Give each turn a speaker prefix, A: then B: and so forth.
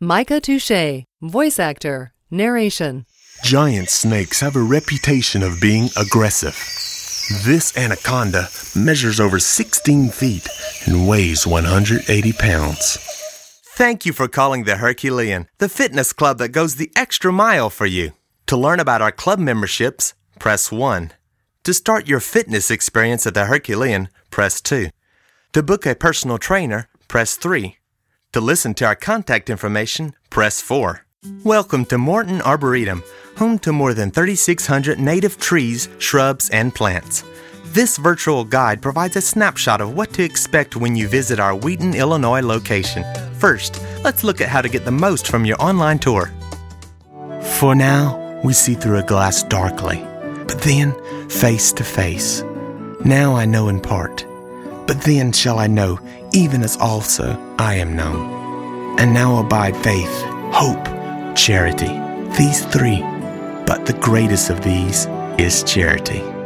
A: Micah Touche, voice actor, narration.
B: Giant snakes have a reputation of being aggressive. This anaconda measures over 16 feet and weighs 180 pounds.
C: Thank you for calling the Herculean, the fitness club that goes the extra mile for you. To learn about our club memberships, press 1. To start your fitness experience at the Herculean, press 2. To book a personal trainer, press 3. To listen to our contact information, press 4. Welcome to Morton Arboretum, home to more than 3,600 native trees, shrubs, and plants. This virtual guide provides a snapshot of what to expect when you visit our Wheaton, Illinois location. First, let's look at how to get the most from your online tour. For now, we see through a glass darkly, but then face to face. Now I know in part, but then shall I know, even as also I am known. And now abide faith, hope, charity, these three, but the greatest of these is charity.